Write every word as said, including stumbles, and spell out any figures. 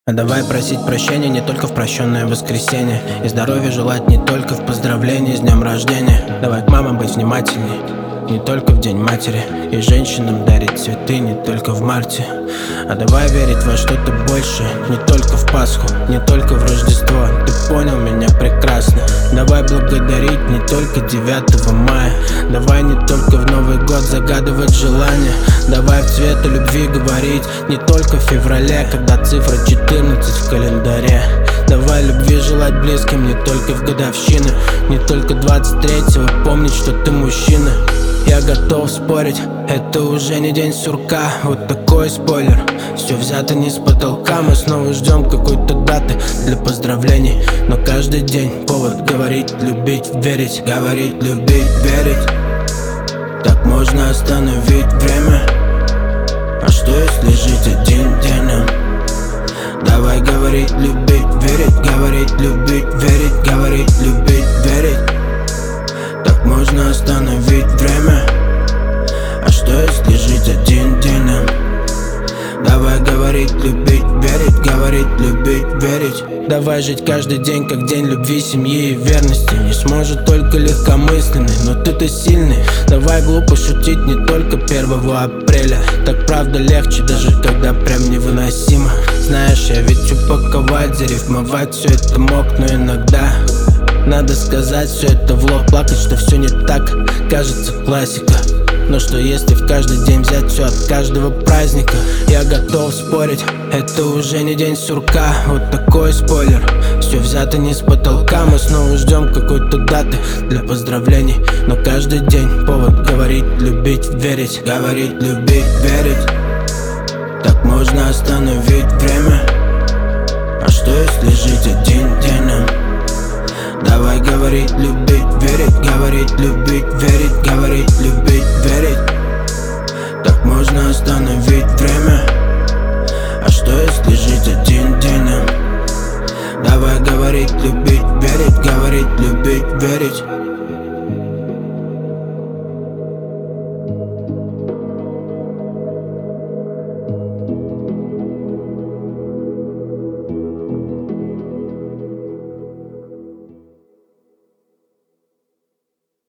А давай просить прощения не только в прощенное воскресенье, и здоровья желать не только в поздравлении с днем рождения. Давай к мамам быть внимательней, не только в день матери, и женщинам дарить цветы не только в марте. А давай верить во что-то большее, не только в Пасху, не только в Рождество. Ты понял меня прекрасно. Давай благодарить не только девятого мая, давай не только в Новый год загадывать желания. Давай в цвета любви говорить не только в феврале, когда цифра четырнадцать в календаре. Давай любви желать близким не только в годовщины, не только двадцать третьего помнить, что ты мужчина. Я готов спорить, это уже не день сурка. Вот такой спойлер, все взято не с потолка. Мы снова ждем какой-то даты для поздравлений, но каждый день повод говорить, любить, верить. Говорить, любить, верить. Так можно остановить время. А что если жить один днем? Давай говорить, любить, верить. Говорить, любить, верить. Говорить, любить, верить. Так можно остановить время. А что если жить один днем? Давай говорить, любить, верить. Говорить, любить, верить. Давай жить каждый день как день любви, семьи и верности. Не сможет только легкомысленный, но ты-то сильный. Давай глупо шутить не только первого апреля. Так правда легче, даже когда прям невыносимо. Знаешь, я ведь упаковать, зарифмовать все это мог, но иногда надо сказать все это в лоб, плакать, что все не так, кажется классика. Но что если в каждый день взять все от каждого праздника? Я готов спорить, это уже не день сурка. Вот такой спойлер, все взято не с потолка. Мы снова ждем какой-то даты для поздравлений, но каждый день повод говорить, любить, верить. Говорить, любить, верить. Так можно остановить время.